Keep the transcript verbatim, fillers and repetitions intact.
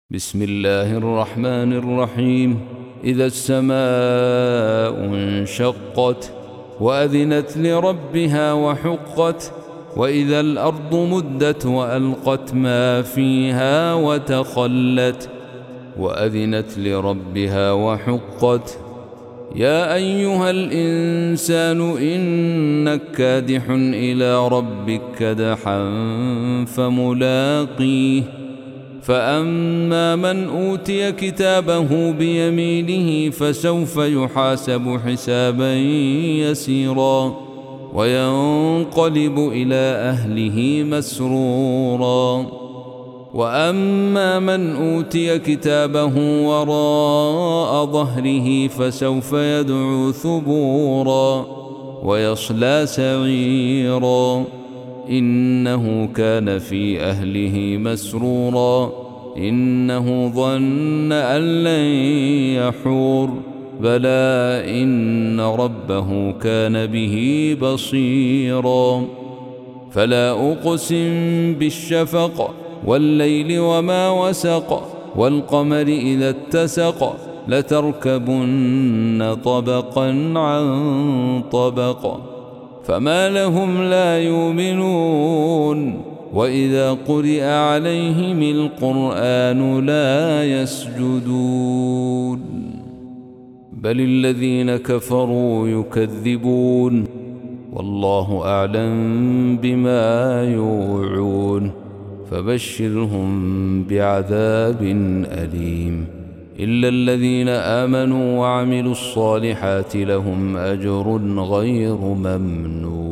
بسم الله الرحمن الرحيم. إذا السماء انشقت وأذنت لربها وحقت وإذا الأرض مدت وألقت ما فيها وتخلت وأذنت لربها وحقت. يا أيها الإنسان إنك كادح إلى ربك كدحا فملاقيه. فأما من أوتي كتابه بيمينه فسوف يحاسب حسابا يسيرا وينقلب إلى أهله مسرورا. وأما من أوتي كتابه وراء ظهره فسوف يدعو ثبورا ويصلى سعيرا إنه كان في أهله مسرورا إنه ظن أن لن يحور بلى إن ربه كان به بصيرا. فلا أقسم بالشفق والليل وما وسق والقمر إذا اتسق لتركبن طبقا عن طبق فما لهم لا يؤمنون وإذا قرئ عليهم القرآن لا يسجدون بل الذين كفروا يكذبون والله أعلم بما يوعون فبشرهم بعذاب أليم إلا الذين آمنوا وعملوا الصالحات لهم أجر غير ممنون.